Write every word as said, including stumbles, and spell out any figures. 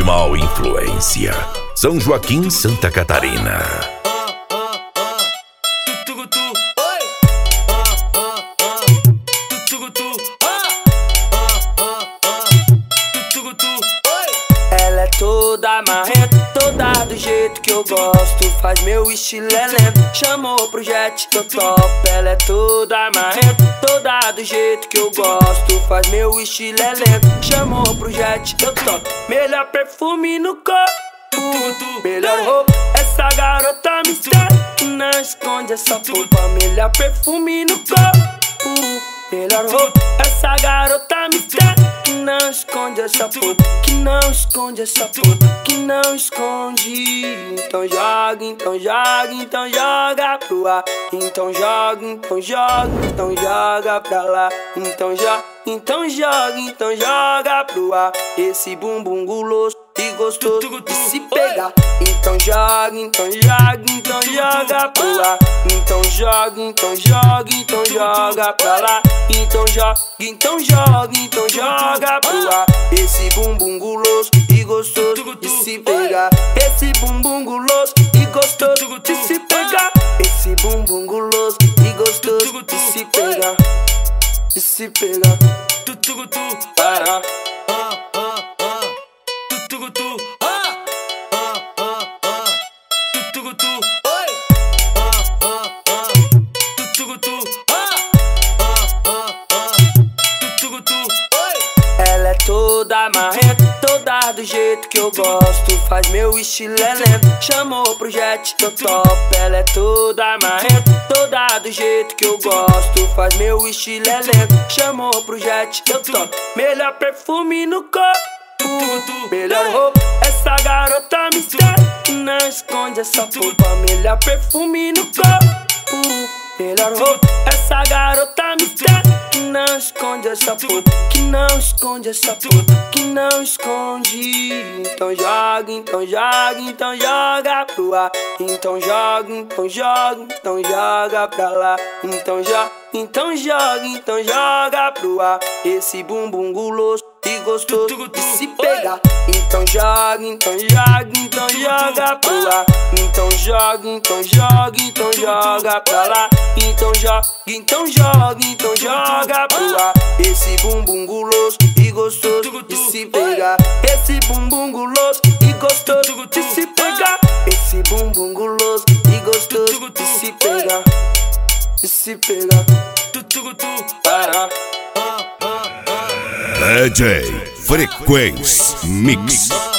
Mal Influência, São Joaquim, Santa Catarina. Ela é toda marrenta, toda do jeito que eu gosto. Faz meu estilo é lento, chamou pro jet, tô top. Ela é toda marrenta, toda do jeito que eu gosto. Faz meu estilo é lento, chamou pro jet, tô top. Melhor perfume no corpo, melhor roupa. Essa garota mistério, não esconde essa roupa. Melhor perfume no corpo, melhor roupa. Essa garota mistério, que não esconde essa puta, que não esconde essa puta, que não esconde. Então joga, então joga, então joga pro ar. Então joga, então joga, então joga pra lá. Então joga, então joga, então joga pro ar. Esse bumbum guloso e gostoso de se pegar. Então joga, então joga, então joga pro ar. Então joga, então joga, então joga pra lá. Então joga, então joga, então joga pro ar. Esse bumbum guloso e gostoso de se pegar. Esse bumbum guloso e gostoso de se pegar. Esse bumbum guloso e gostoso de se pegar. De se pegar. Para. Ela é toda marrenta, toda do jeito que eu gosto. Faz meu estilo é lento, chamou pro jet, tô top. Ela é toda marrenta, toda do jeito que eu gosto. Faz meu estilo é lento, chamou pro jet, tô top. Melhor perfume no corpo, melhor roupa. Essa garota mistério, não esconde essa roupa. Melhor perfume no corpo, melhor roupa. Essa garota mistério, que não esconde essa puta, que não esconde essa puta, que não esconde. Então joga, então joga, então joga pro ar. Então joga, então joga, então joga pra lá. Então joga, então joga, então joga pro ar. Esse bumbum guloso e gostoso de se pegar. Então joga, então joga, então joga pro ar. Então joga, então joga, então joga pra lá. Então joga, então joga, então joga pro ar. Esse bumbum guloso e gostoso de se pegar. Esse bumbum guloso e gostoso de se pegar. Esse bumbum guloso e gostoso de se pegar. De se pegar. Para. D J Frequência Mix.